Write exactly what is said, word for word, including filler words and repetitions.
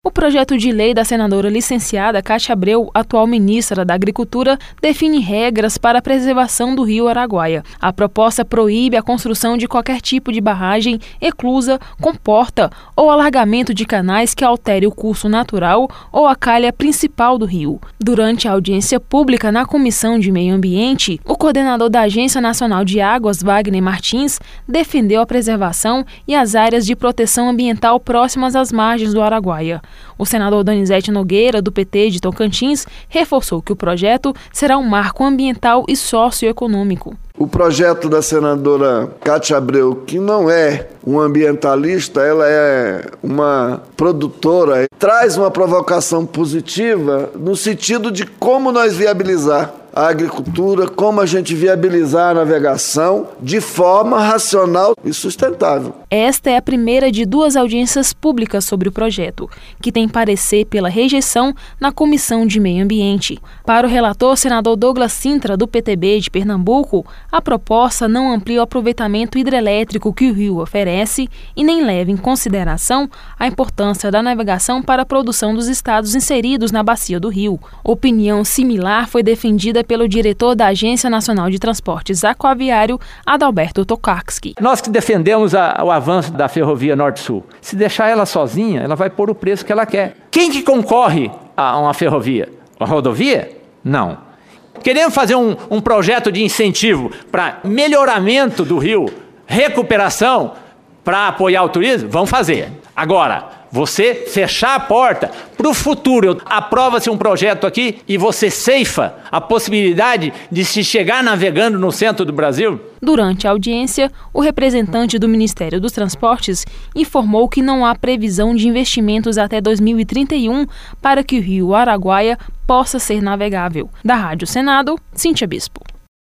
O projeto de lei da senadora licenciada Cátia Abreu, atual ministra da Agricultura, define regras para a preservação do rio Araguaia. A proposta proíbe a construção de qualquer tipo de barragem, eclusa, comporta ou alargamento de canais que altere o curso natural ou a calha principal do rio. Durante a audiência pública na Comissão de Meio Ambiente, o coordenador da Agência Nacional de Águas, Wagner Martins, defendeu a preservação e as áreas de proteção ambiental próximas às margens do Araguaia. O senador Donizete Nogueira, do P T de Tocantins, reforçou que o projeto será um marco ambiental e socioeconômico. O projeto da senadora Cátia Abreu, que não é um ambientalista, ela é uma produtora, traz uma provocação positiva no sentido de como nós viabilizar a agricultura, como a gente viabilizar a navegação de forma racional e sustentável. Esta é a primeira de duas audiências públicas sobre o projeto, que tem parecer pela rejeição na Comissão de Meio Ambiente. Para o relator, senador Douglas Sintra, do P T B de Pernambuco, a proposta não amplia o aproveitamento hidrelétrico que o rio oferece e nem leva em consideração a importância da navegação para a produção dos estados inseridos na bacia do rio. Opinião similar foi defendida pelo diretor da Agência Nacional de Transportes Aquaviário, Adalberto Tokarski. Nós que defendemos a, o avanço da ferrovia Norte-Sul, se deixar ela sozinha, ela vai pôr o preço que ela quer. Quem que concorre a uma ferrovia? A rodovia? Não. Queremos fazer um, um projeto de incentivo para melhoramento do rio, recuperação, para apoiar o turismo? Vamos fazer. Agora, você fechar a porta para o futuro, aprova-se um projeto aqui e você ceifa a possibilidade de se chegar navegando no centro do Brasil? Durante a audiência, o representante do Ministério dos Transportes informou que não há previsão de investimentos até dois mil e trinta e um para que o rio Araguaia possa ser navegável. Da Rádio Senado, Cíntia Bispo.